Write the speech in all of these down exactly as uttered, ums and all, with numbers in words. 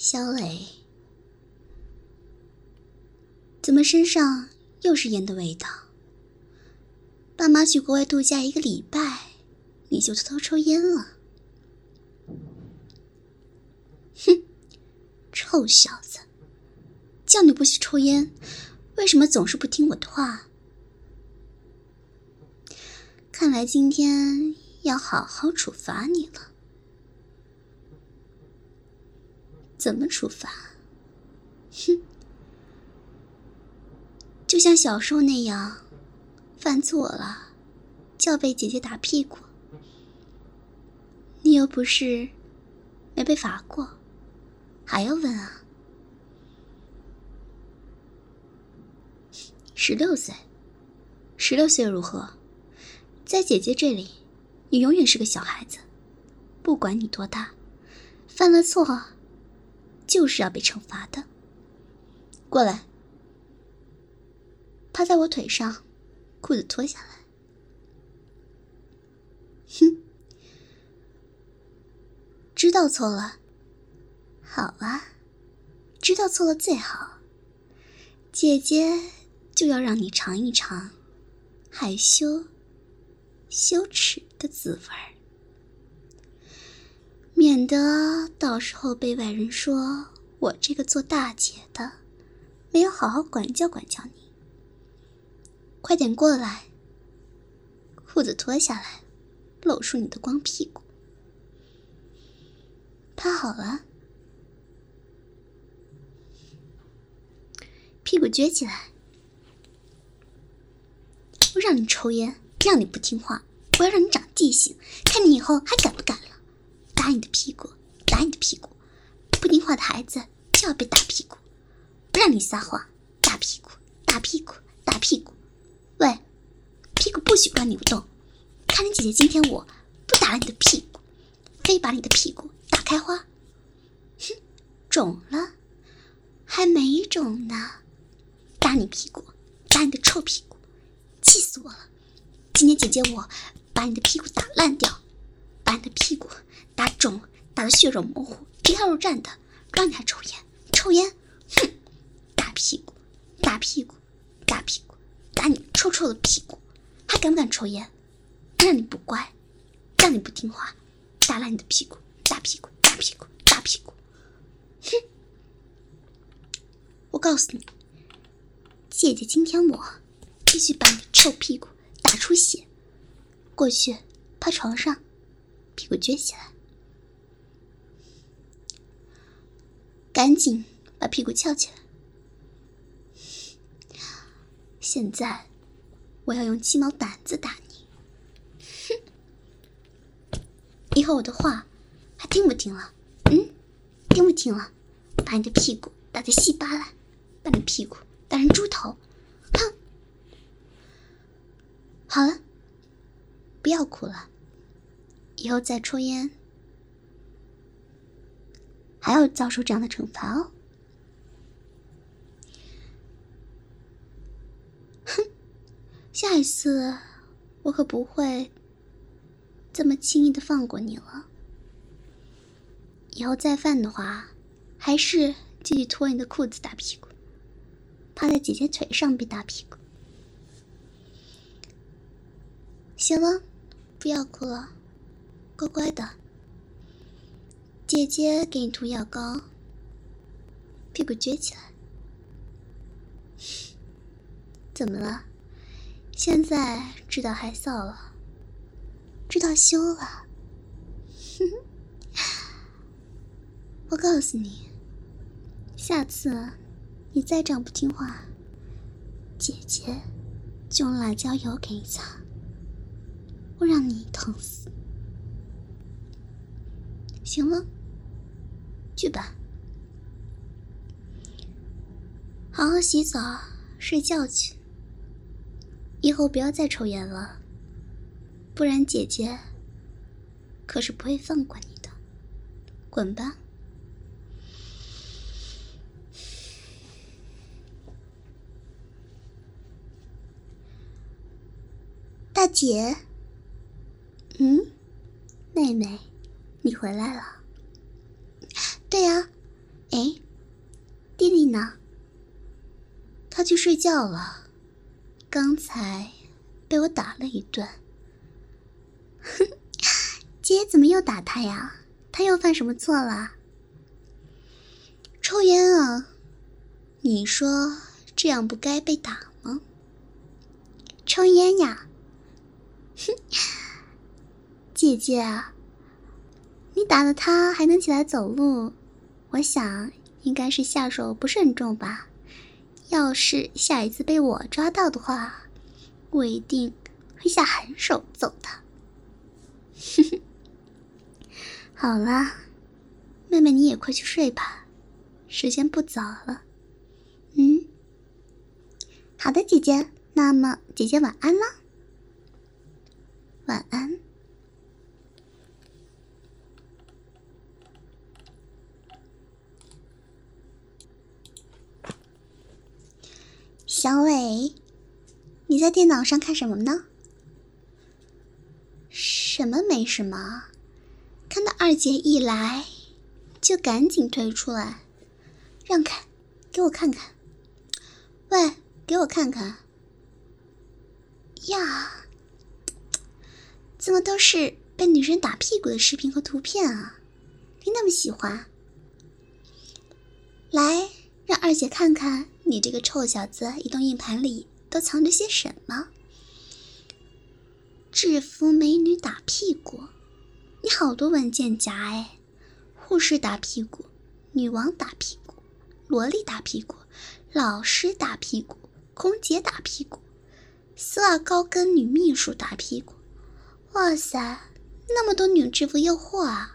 小磊，怎么身上又是烟的味道？爸妈去国外度假一个礼拜，你就偷偷抽烟了？哼，臭小子，叫你不许抽烟，为什么总是不听我的话？看来今天要好好处罚你了。怎么处罚？哼，就像小时候那样，犯错了就要被姐姐打屁股。你又不是没被罚过，还要问啊？十六岁，十六岁又如何？在姐姐这里，你永远是个小孩子。不管你多大，犯了错就是要被惩罚的。过来，趴在我腿上，裤子脱下来。哼，知道错了，好啊，知道错了最好。姐姐就要让你尝一尝害羞、羞耻的滋味儿，免得到时候被外人说我这个做大姐的没有好好管教管教你。快点过来，裤子脱下来，露出你的光屁股。趴好了，屁股撅起来。我让你抽烟，让你不听话，我要让你长记性，看你以后还敢不敢了。打你的屁股，打你的屁股，不听话的孩子就要被打屁股。不让你撒谎，打屁股，打屁股，打屁股。喂，屁股不许乱扭动。看你姐姐今天我不打了你的屁股，非把你的屁股打开花。哼，肿了？还没肿呢。打你屁股，打你的臭屁股，气死我了！今天姐姐我把你的屁股打烂掉，把你的屁股打肿，打得血肉模糊，一条肉绽的，让你还抽烟？抽烟？哼！打屁股，打屁股，打屁股，打你臭臭的屁股，还敢不敢抽烟？让你不乖，让你不听话，打烂你的屁股，打屁股，打屁股，打屁股。哼！我告诉你，姐姐今天我必须把你的臭屁股打出血。过去趴床上，屁股撅起来，赶紧把屁股翘起来。现在我要用鸡毛掸子打你。哼！以后我的话还听不听了？嗯，听不听了？把你的屁股打得稀巴烂，把你屁股打成猪头。哼！好了，不要哭了，以后再抽烟还要遭受这样的惩罚哦。哼，下一次我可不会这么轻易的放过你了。以后再犯的话，还是继续脱你的裤子打屁股，趴在姐姐腿上被打屁股。行了，不要哭了，乖乖的。姐姐给你涂药膏，屁股撅起来。怎么了？现在知道害臊了，知道羞了。我告诉你，下次你再这样不听话，姐姐就用辣椒油给你擦，我让你疼死。行了，去吧，好好洗澡睡觉去。以后不要再抽烟了，不然姐姐可是不会放过你的。滚吧。大姐，嗯，妹妹，你回来了。对呀，哎， 呢？他去睡觉了，刚才被我打了一顿。姐怎么又打他呀？他又犯什么错了？抽烟啊，你说这样不该被打吗？抽烟呀？哼，姐姐啊，你打了他还能起来走路，我想应该是下手不是很重吧。要是下一次被我抓到的话，我一定会下狠手揍他。哼哼，好了，妹妹你也快去睡吧，时间不早了。嗯，好的姐姐，那么姐姐晚安啦。晚安。小伟，你在电脑上看什么呢？什么没什么，看到二姐一来，就赶紧退出来，让开，给我看看。喂，给我看看。呀，怎么都是被女人打屁股的视频和图片啊？你那么喜欢？来，让二姐看看你这个臭小子移动硬盘里都藏着些什么。制服美女打屁股，你好多文件夹哎！护士打屁股，女王打屁股，萝莉打屁股，老师打屁股，空姐打屁股，丝袜高跟女秘书打屁股。哇塞，那么多女制服诱惑啊！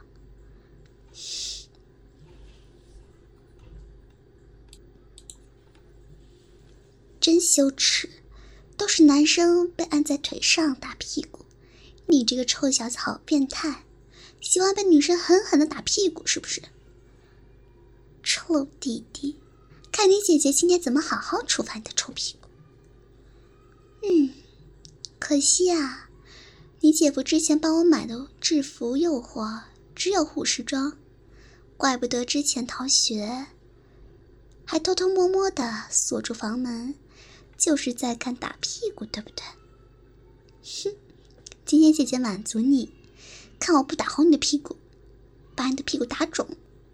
真羞耻，都是男生被按在腿上打屁股，你这个臭小子好变态，喜欢被女生狠狠的打屁股是不是？臭弟弟，看你姐姐今天怎么好好处罚你的臭屁股。嗯，可惜啊，你姐夫之前帮我买的制服诱惑只有护士装，怪不得之前逃学还偷偷摸摸的锁住房门，就是在看打屁股，对不对？哼，今天姐姐满足你，看我不打红你的屁股，把你的屁股打肿。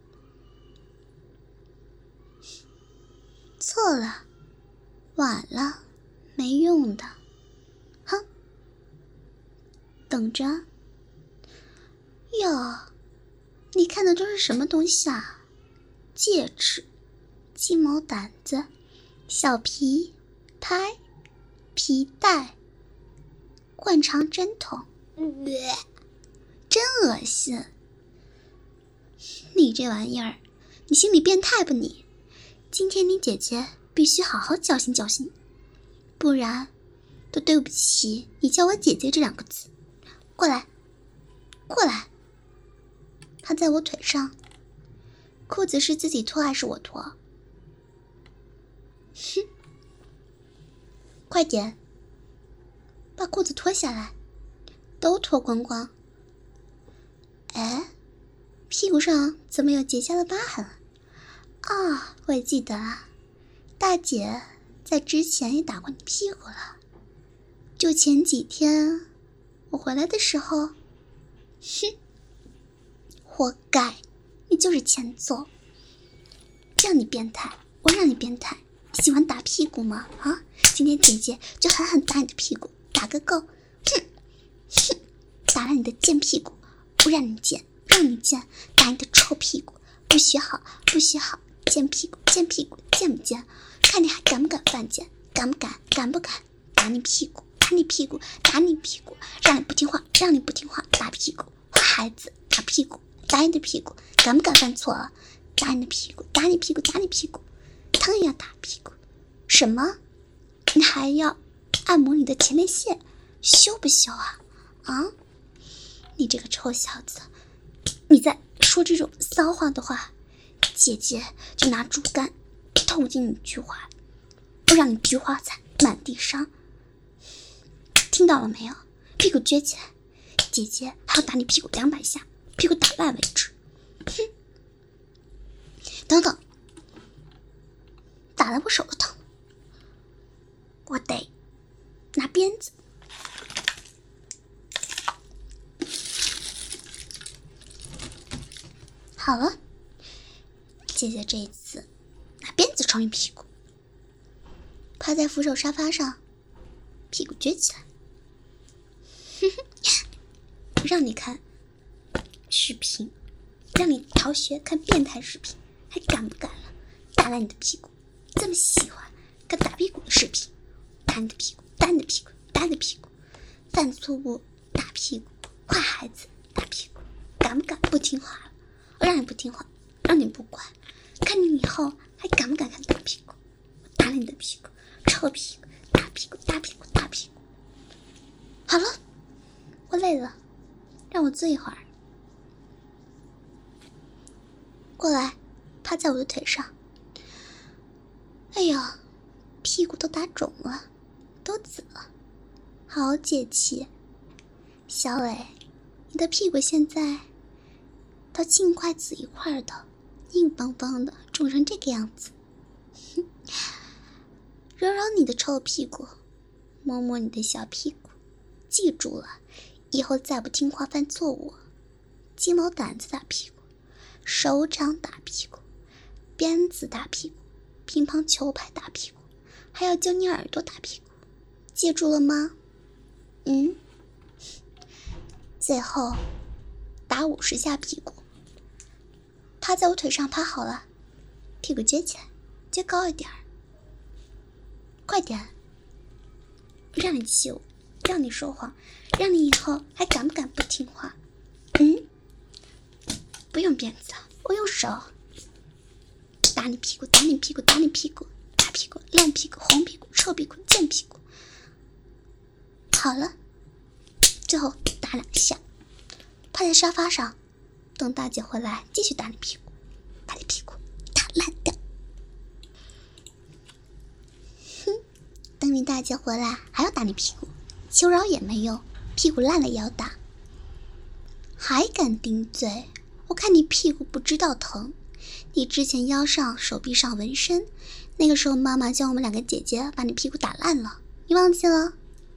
错了，晚了，没用的。哼，等着。哟，你看的都是什么东西啊？戒指、鸡毛掸子、小皮拍、皮带、灌肠针筒，呃，真恶心！你这玩意儿，你心理变态吧你？今天你姐姐必须好好教训教训你，不然都对不起你叫我姐姐这两个字。过来，过来！她在我腿上，裤子是自己脱还是我脱？哼！快点，把裤子脱下来，都脱光光。哎，屁股上怎么有结痂的疤痕？啊，我也记得了，大姐在之前也打过你屁股了。就前几天我回来的时候，哼，活该，你就是欠揍。让你变态，我让你变态。你喜欢打屁股吗？啊，今天姐姐就狠狠打你的屁股，打个够！哼哼，打了你的贱屁股，不让你贱，让你贱，打你的臭屁股，不学好，不学好，贱屁股，贱屁股，贱不贱？看你还敢不敢犯贱？敢不敢？敢不敢？打你屁股，打你屁股，打你屁股，让你不听话，让你不听话，打屁股，坏孩子，打屁股，打你的屁股，敢不敢犯错啊？打你的屁股，打你屁股，打你屁股，疼也要打屁股。什么？你还要按摩你的前列腺，羞不羞啊？啊！你这个臭小子，你再说这种骚话的话，姐姐就拿竹竿捅进你菊花，不让你菊花残，满地伤。听到了没有？屁股撅起来，姐姐还要打你屁股两百下，屁股打烂为止。哼！等等， 打得我手都疼，我得拿鞭子。好了，姐姐这一次拿鞭子抽你屁股。趴在扶手沙发上，屁股撅起来。让你看视频，让你逃学看变态视频，还敢不敢了？打烂你的屁股，这么喜欢看打屁股的视频，打你的屁股，打你的屁股，打你的屁股，犯错误打屁股，坏孩子打屁股，敢不敢不听话了？我让你不听话，让你不乖，看你以后还敢不敢看打屁股？我打你的屁股，臭屁股，打屁股，打屁股，打屁股。好了，我累了，让我坐一会儿。过来，趴在我的腿上。哎呀，屁股都打肿了，都紫了，好解气。小伟，你的屁股现在都青块紫一块的，硬邦邦的，肿成这个样子。揉揉你的臭屁股，摸摸你的小屁股，记住了，以后再不听话犯错误，鸡毛掸子打屁股，手掌打屁股，鞭子打屁股，乒乓球拍打屁股，还要揪你耳朵打屁股，记住了吗？嗯。最后打五十下屁股。趴在我腿上趴好了，屁股撅起来，撅高一点儿，快点！让你气我，让你说谎，让你以后还敢不敢不听话？嗯，不用鞭子，我用手打你屁股，打你屁股，打你屁股，大屁股、烂屁股、红屁股、臭屁股、贱屁股。好了，最后打两下，趴在沙发上，等大姐回来继续打你屁股，把你屁股打烂掉。哼，等你大姐回来还要打你屁股，求饶也没用，屁股烂了也要打。还敢顶嘴？我看你屁股不知道疼。你之前腰上、手臂上纹身，那个时候妈妈叫我们两个姐姐把你屁股打烂了，你忘记了？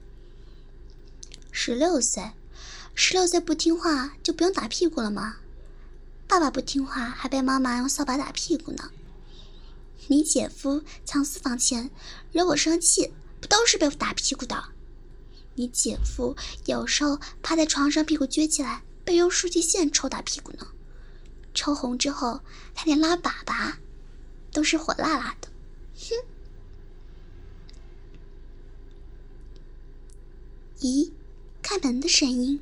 十六岁，十六岁不听话就不用打屁股了吗？爸爸不听话还被妈妈用扫把打屁股呢。你姐夫藏私房钱惹我生气，不都是被打屁股的？你姐夫有时候趴在床上屁股撅起来，被用数据线抽打屁股呢。抽红之后他连拉粑粑都是火辣辣的。哼！咦，开门的声音。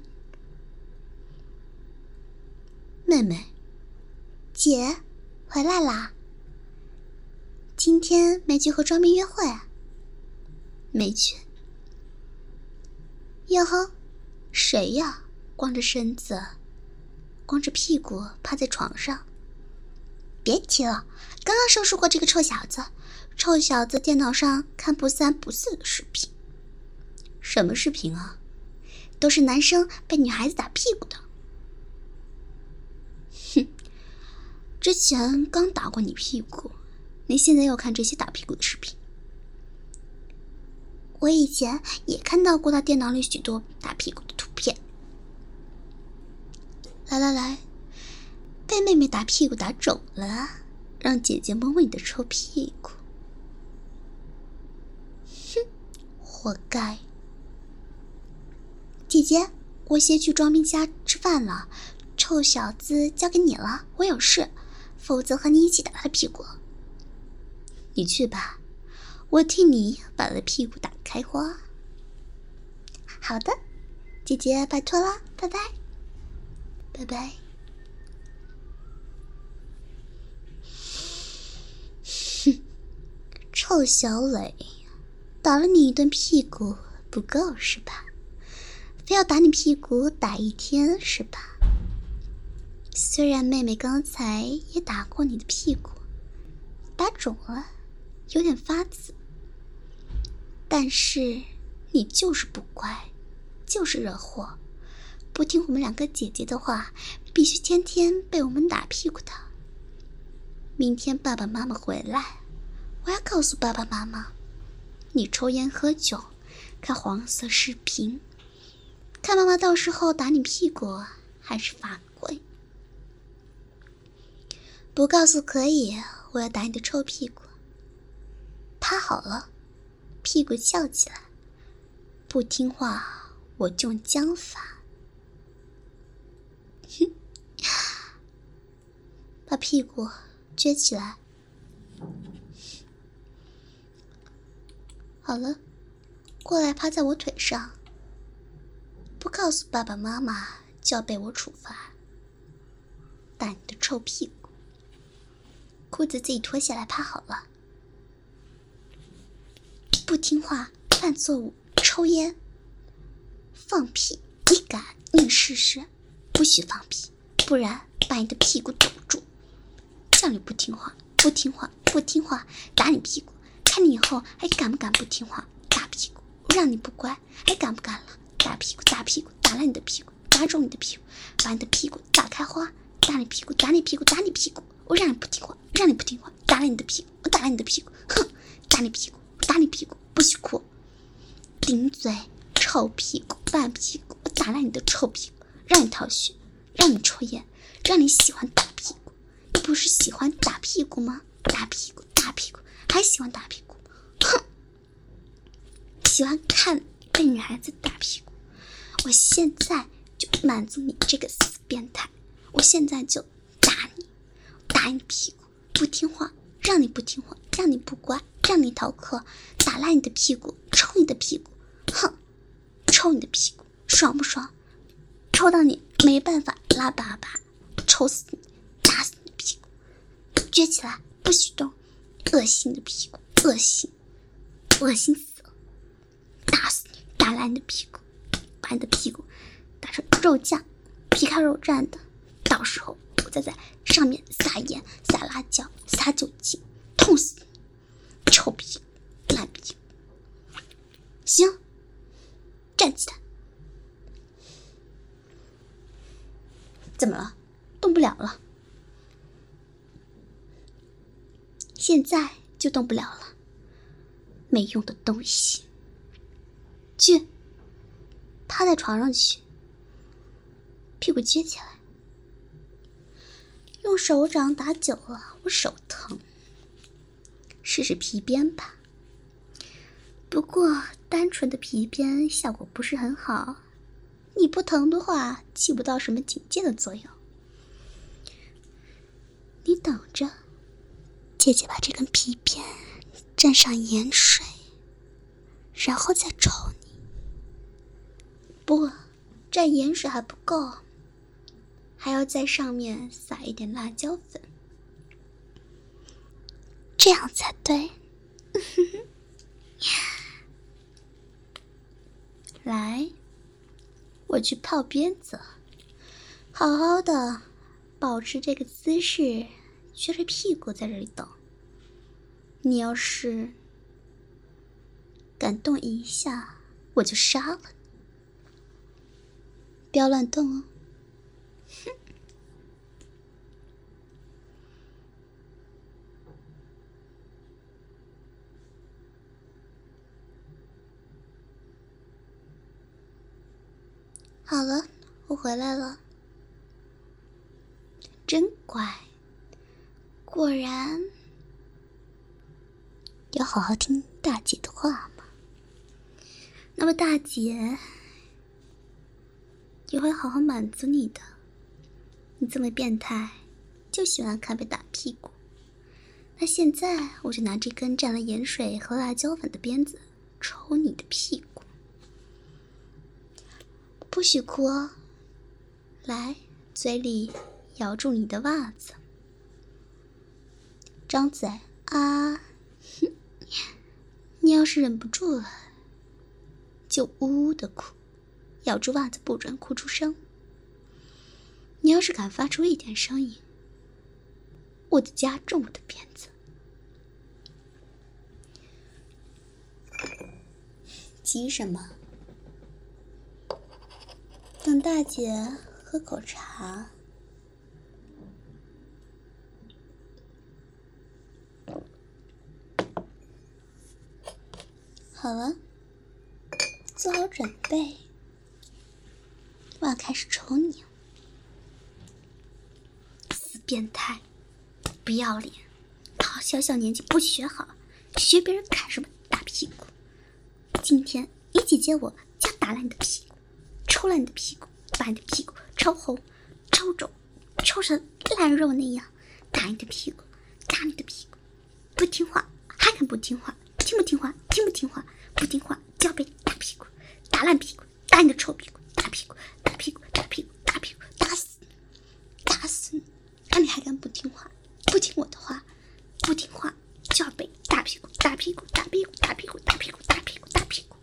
妹妹，姐回来啦。今天没去和庄斌约会啊？没去。哟呵，谁呀？光着身子光着屁股趴在床上。别提了，刚刚收拾过这个臭小子。臭小子电脑上看不三不四的视频。什么视频啊？都是男生被女孩子打屁股的。哼，之前刚打过你屁股，你现在又看这些打屁股的视频。我以前也看到过他电脑里许多打屁股的图片。来来来，被妹妹打屁股打肿了，让姐姐摸摸你的臭屁股。哼，活该。姐姐，我先去庄斌家吃饭了，臭小子交给你了，我有事，否则和你一起打他的屁股。你去吧，我替你把他的屁股打开花。好的，姐姐拜托了，拜拜。拜拜。哼，臭小磊，打了你一顿屁股不够是吧？非要打你屁股打一天是吧？虽然妹妹刚才也打过你的屁股，打肿了，有点发紫，但是你就是不乖，就是惹祸。不听我们两个姐姐的话，必须天天被我们打屁股的。明天爸爸妈妈回来， 我要告诉爸爸妈妈，你抽烟喝酒，看黄色视频，看妈妈到时候打你屁股还是罚跪。不告诉可以，我要打你的臭屁股。趴好了，屁股翘起来，不听话我就用僵法。哼，把屁股撅起来。好了，过来趴在我腿上。不告诉爸爸妈妈就要被我处罚，打你的臭屁股。裤子自己脱下来，趴好了。不听话，犯错误，抽烟，放屁，你敢你试试，不许放屁，不然把你的屁股堵住。叫你不听话，不听话，不听话，打你屁股，看你以后还敢不敢不听话，打屁股，我让你不乖，还敢不敢了？打屁股，打屁股，打烂你的屁股，打肿你的屁股，把你的屁股打开花，打你屁股，打你屁股，打你屁股，我让你不听话，让你不听话，打烂你的屁股，我打烂你的屁股，哼，打你屁股，打你屁股，不许哭，顶嘴，臭屁股，烂屁股，我打烂你的臭屁股，让你逃学，让你抽烟，让你喜欢打屁股，你不是喜欢打屁股吗？打屁股，打屁股，还喜欢打屁股，哼，喜欢看被女孩子打屁股。我现在就满足你这个死变态，我现在就打你，打你屁股，不听话，让你不听话，让你不乖，让你逃课，打烂你的屁股，抽你的屁股，哼，抽你的屁股，爽不爽？抽到你没办法拉粑粑，抽死你，打死你的屁股，撅起来，不许动，恶心的屁股，恶心，恶心死了，打死你，打烂你的屁股。把你的屁股打成肉酱，皮开肉绽的，到时候我再在上面撒盐、撒辣椒、撒酒精，痛死你！臭屁股，烂屁股！行，站起来。怎么了？动不了了？现在就动不了了，没用的东西！去。趴在床上去，屁股撅起来。用手掌打久了，我手疼。试试皮鞭吧。不过单纯的皮鞭效果不是很好，你不疼的话，起不到什么警戒的作用。你等着，姐姐把这根皮鞭蘸上盐水，然后再抽你。不，蘸盐水还不够，还要在上面撒一点辣椒粉，这样才对。来，我去泡鞭子，好好的保持这个姿势，撅着屁股在这里等。你要是敢动一下，我就杀了你。不要乱动哦！哼。好了，我回来了。真乖，果然要好好听大姐的话嘛。那么大姐也会好好满足你的。你这么变态，就喜欢看被打屁股。那现在我就拿这根蘸了盐水和辣椒粉的鞭子抽你的屁股。不许哭哦！来，嘴里咬住你的袜子，张嘴啊！哼，你要是忍不住了，就呜呜的哭，咬住袜子不准哭出声。你要是敢发出一点声音，我就加重我的鞭子。急什么？等大姐喝口茶。 好了，做好准备，我要开始抽你。死变态，不要脸，好小小年纪不学好，学别人砍什么大屁股。今天你姐姐我就要打烂你的屁股，抽烂你的屁股，把你的屁股抽红、抽肿、抽成烂肉那样，打你的屁股，打你的屁股。不听话还敢不听话？听不听话？听不听话？不听话就要被打屁股，打烂屁股，打你的臭屁股，打屁股，打屁股，打屁股，打屁股，打死你，打死你！看你还敢不听话？不听我的话，不听话就要被打屁股，打屁股，打屁股，打屁股，打屁股，打屁股，打屁股。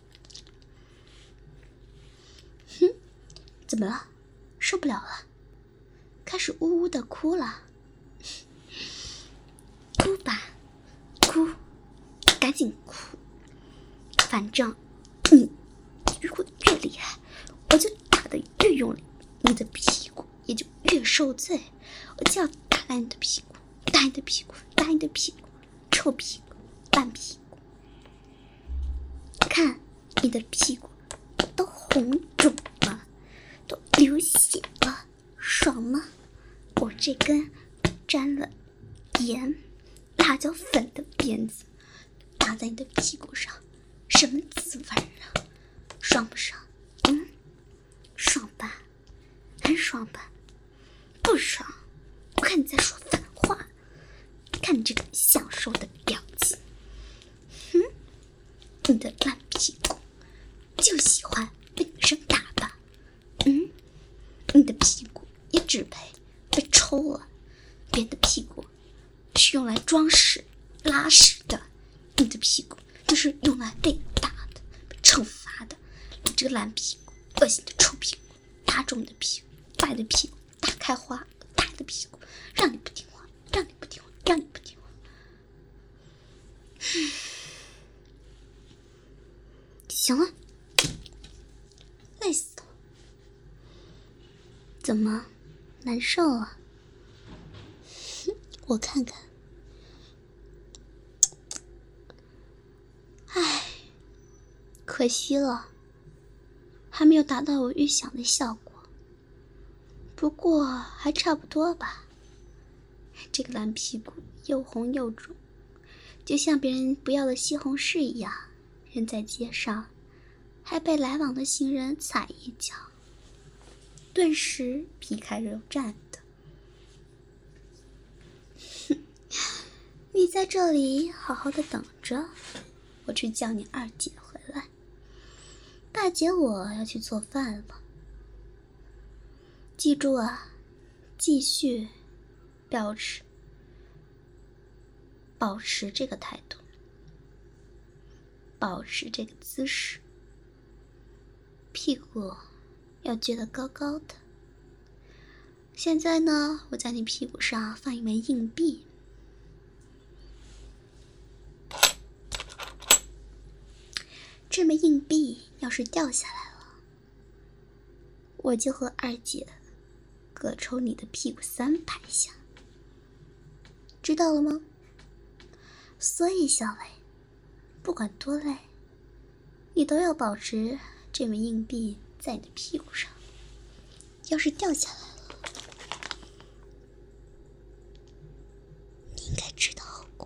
哼，怎么了？受不了了，开始呜呜的哭了。哭吧，哭，赶紧哭。反正你如果越厉害，我就打得越用力，你的屁股也就越受罪。我就要打烂你的屁股，打你的屁股，打你的屁股，臭屁股，烂屁股。看你的屁股都红肿了，都流血了，爽吗？我这根沾了盐、辣椒粉的鞭子打在你的屁股上，什么滋味啊？爽不爽？嗯，爽吧，很爽吧？不爽，我看你在说反话，看你这个享受的表情。哼，你的烂屁股就喜欢被女生打吧？嗯，你的屁股也只配被抽了，别的屁股是用来装屎拉屎的，你的屁股就是用来被打的、被惩罚的。你这个烂屁股，恶心的臭屁股，打肿你的屁股，把你的屁股打开花，打你的屁股，让你不听话，让你不听话，让你不听话。行了，累死了。怎么难受啊？我看看。唉，可惜了，还没有达到我预想的效果。不过还差不多吧。这个烂屁股又红又肿，就像别人不要的西红柿一样，扔在街上，还被来往的行人踩一脚，顿时皮开肉绽的。你在这里好好的等着，我去叫你二姐回来。大姐我要去做饭了。记住啊，继续保持保持这个态度，保持这个姿势，屁股要撅得高高的。现在呢，我在你屁股上放一枚硬币，这枚硬币要是掉下来了，我就和二姐各抽你的屁股三排下，知道了吗？所以小磊，不管多累，你都要保持这枚硬币在你的屁股上。要是掉下来了，你应该知道后果。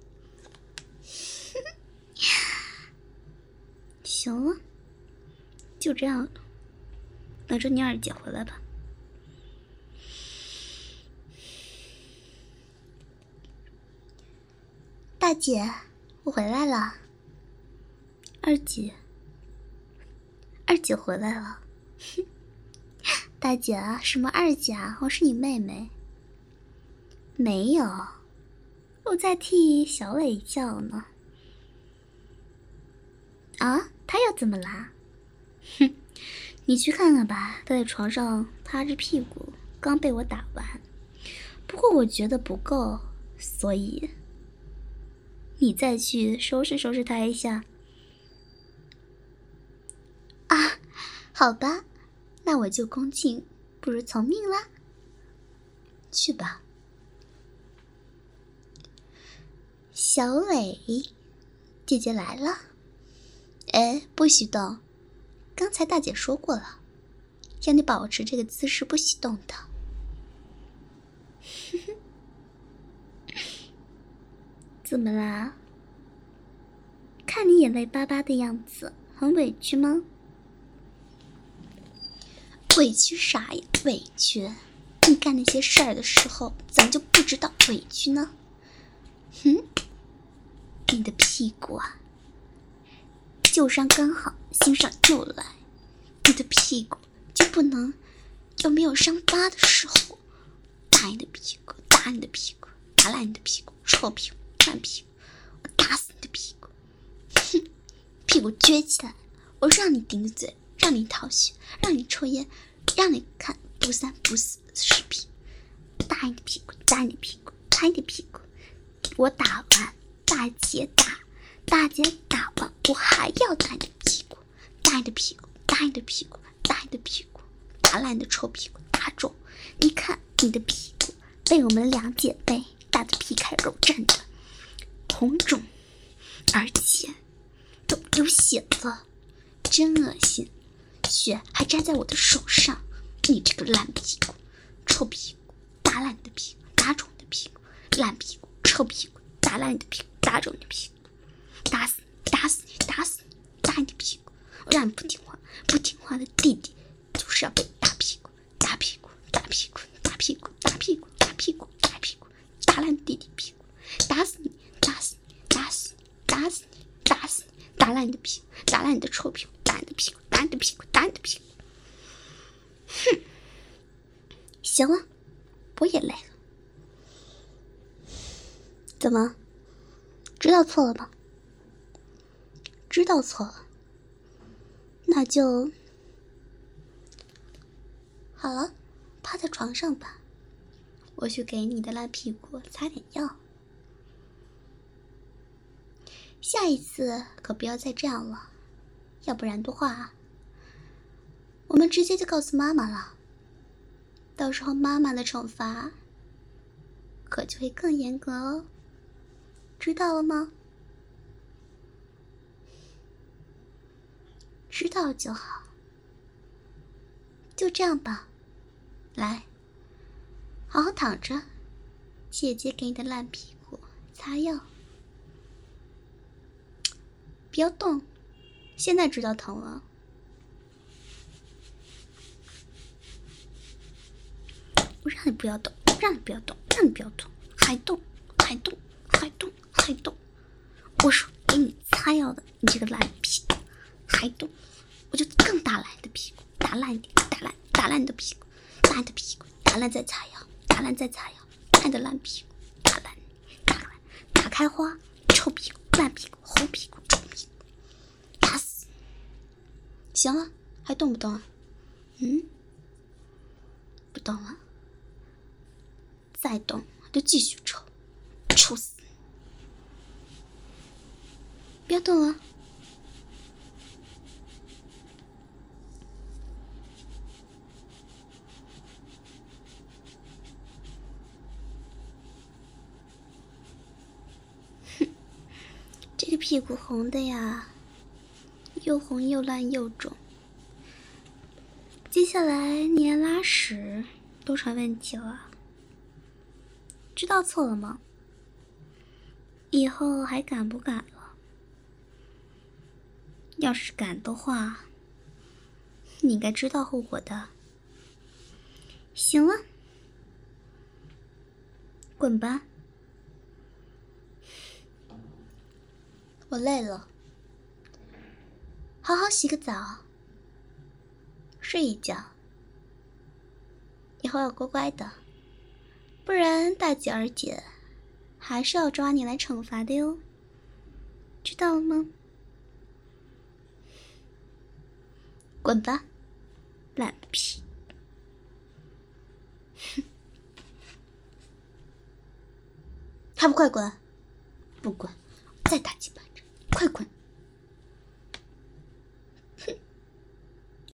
行了，就这样了，等着你二姐回来吧。大姐，我回来了。二姐，二姐回来了。大姐啊，什么二姐啊？我是你妹妹。没有，我在替小磊叫呢。啊，他又怎么啦？哼，你去看看吧，他在床上趴着屁股，刚被我打完。不过我觉得不够，所以你再去收拾收拾他一下。啊，好吧，那我就恭敬不如从命啦。去吧。小磊，姐姐来了。 哎，不许动！刚才大姐说过了，要你保持这个姿势，不许动的。怎么啦？看你眼泪巴巴的样子，很委屈吗？委屈啥呀？委屈！你干那些事儿的时候，怎么就不知道委屈呢？哼，你的屁股啊，旧伤刚好，新伤又来。你的屁股就不能有没有伤疤的时候？打你的屁股，打你的屁股，打烂你的屁股，臭屁股，烂屁股，我打死你的屁股！哼，屁股撅起来，我让你顶着嘴，让你逃学，让你抽烟，让你看不三不四的视频。打你的屁股，打你的屁股，打你的屁股！我打完，大姐打，大姐打完，我还要打你的屁股，打你的屁股，打你的屁股，打你的屁股，打烂你的臭屁股，打肿！你看你的屁股被我们两姐妹打得皮开肉绽的，红肿，而且都流血了，真恶心！血还粘在我的手上，你这个烂屁股，臭屁股！打烂你的屁股，打肿你的屁股，烂屁股，臭屁股，打烂你的屁股，打肿你的屁股，打死你，打死你，打死你，打你的屁股！我让你不听话，不听话的弟弟就是要被打屁股，打屁股，打屁股，打屁股，打屁股，打屁股，打屁股，打烂弟弟屁股，打死你，打死你，打死你，打死你，打死你，打烂你的屁股，打烂你的臭屁股，打你的屁股，打你的屁股，打你的屁股！哼，行了。我也累了，怎么？知道错了吗？知道错了，那就好了，趴在床上吧，我去给你的烂屁股擦点药。下一次可不要再这样了，要不然的话，我们直接就告诉妈妈了。到时候妈妈的惩罚可就会更严格哦，知道了吗？知道就好，就这样吧。来，好好躺着，姐姐给你的烂屁股擦药，不要动，现在知道疼了。我让你不要动，让你不要动，让你不要动，还动，还动，还动，还动！我说给你擦药的，你这个烂屁股，还动，我就更打烂你的屁股，打烂你，打烂，打烂你的屁股，打你的屁股，打烂再擦药，打烂再擦药，打你的烂屁股，打烂，打烂，打开花，臭屁股，烂屁股，红屁股，臭屁股，打死！行了，还动不动啊？嗯，不动了。再动就继续抽，抽死你！不要动了。哼，这个屁股红的呀，又红又烂又肿。接下来你连拉屎都成问题了。知道错了吗？以后还敢不敢了？要是敢的话，你应该知道后果的。行了，滚吧。我累了，好好洗个澡，睡一觉，以后要乖乖的。不然大姐二姐还是要抓你来惩罚的哟，知道了吗？滚吧，烂屁！哼，还不快滚！不滚，再打几巴。